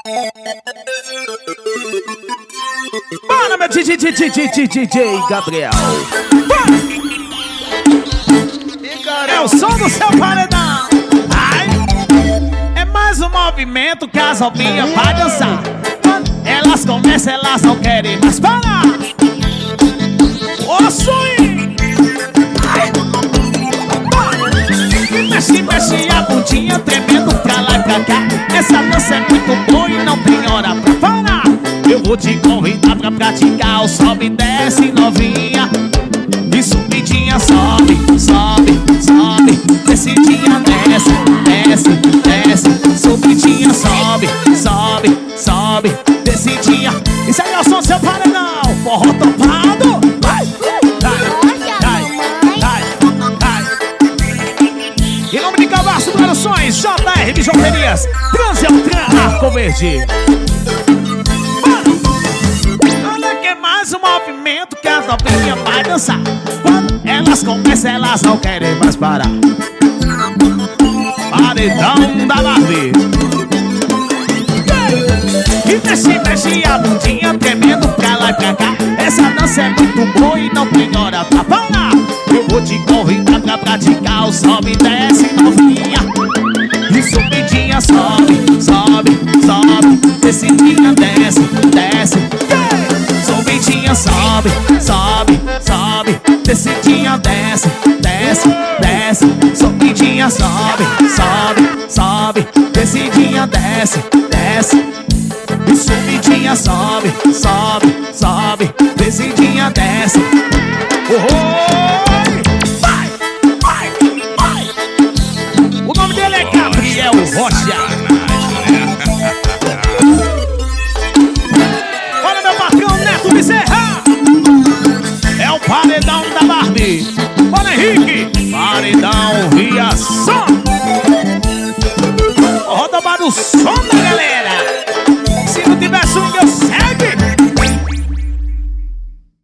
Bora, meu DJ Gabriel. É o som do seu paredão. Ai. É mais um movimento que as novinhas vai dançar. Quando elas começam, elas não querem mais parar. Ô swing! Mexe a bundinha, tremendo pra lá e pra cá. Essa dança é muito boa e não tem hora pra parar. Eu vou te convidar pra praticar o sobe e desce novinha. E subidinha sobe, sobe, sobe. Descidinha desce, desce, desce. Subidinha sobe, sobe, sobe. Descidinha. Isso aí é o som do seu paredão. Forró topado. Vai, vai, vai, vai. Em nome de Cavaço Produções, JR Bijuterias, Transeltran, Arco Verde. Olha que é mais um movimento que as novinhas vai dançar. Quando elas começam, elas não querem mais parar. Paredão da Barbie. E mexe a bundinha, tremendo pra lá e pra cá. Essa dança é muito boa e não tem hora pra parar. Eu vou te convidar pra praticar o sobe e desce novinha. E subidinha sobe, sobe, sobe. Descidinha desce, desce, subidinha sobe, sobe, sobe. Descidinha desce, desce, desce. Subidinha sobe, sobe, sobe. Descidinha desce, desce. E subidinha sobe, sobe, sobe. Descidinha desce. Vai, vai, vai. O nome dele é Gabriel Rocha. Olha meu patrão Neto Bezerra. É o paredão da Barbie. Olha Henrique. Paredão via som. Roda para o som da galera. Se não tiver swing, eu segue.